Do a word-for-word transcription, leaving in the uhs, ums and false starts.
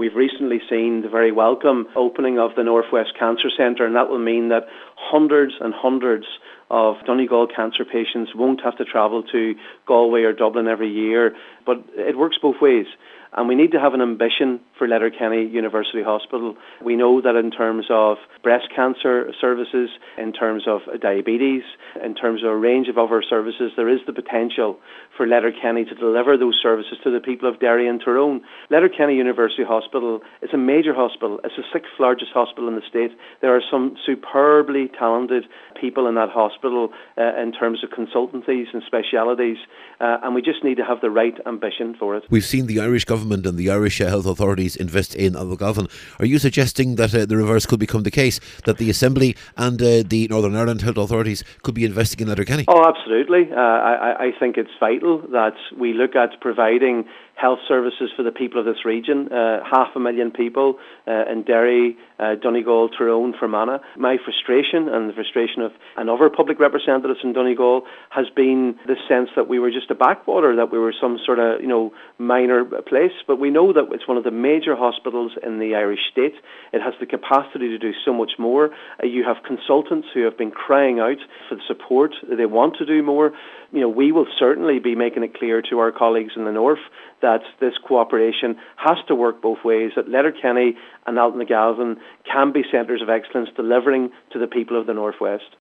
we've recently seen the very welcome opening of the Northwest Cancer Centre, and that will mean that hundreds and hundreds of Donegal cancer patients won't have to travel to Galway or Dublin every year. But it works both ways. And we need to have an ambition for Letterkenny University Hospital. We know that in terms of breast cancer services, in terms of diabetes, in terms of a range of other services, there is the potential for Letterkenny to deliver those services to the people of Derry and Tyrone. Letterkenny University Hospital is a major hospital. It's the sixth largest hospital in the state. There are some superbly talented people in that hospital uh, in terms of consultancies and specialities, uh, and we just need to have the right ambition for it. We've seen the Irish government and the Irish health authorities invest in Abergavenny. Are you suggesting that uh, the reverse could become the case, that the Assembly and uh, the Northern Ireland health authorities could be investing in Letterkenny? Oh, absolutely. Uh, I, I think it's vital that we look at providing health services for the people of this region, uh, half a million people uh, in Derry, uh, Donegal, Tyrone, Fermanagh. My frustration and the frustration of and other public representatives in Donegal has been the sense that we were just a backwater, that we were some sort of, you know, minor place. But we know that it's one of the major hospitals in the Irish state. It has the capacity to do so much more. Uh, you have consultants who have been crying out for the support. They want to do more. You know, we will certainly be making it clear to our colleagues in the north that this cooperation has to work both ways, that Letterkenny and Altnagalvin can be centres of excellence delivering to the people of the Northwest.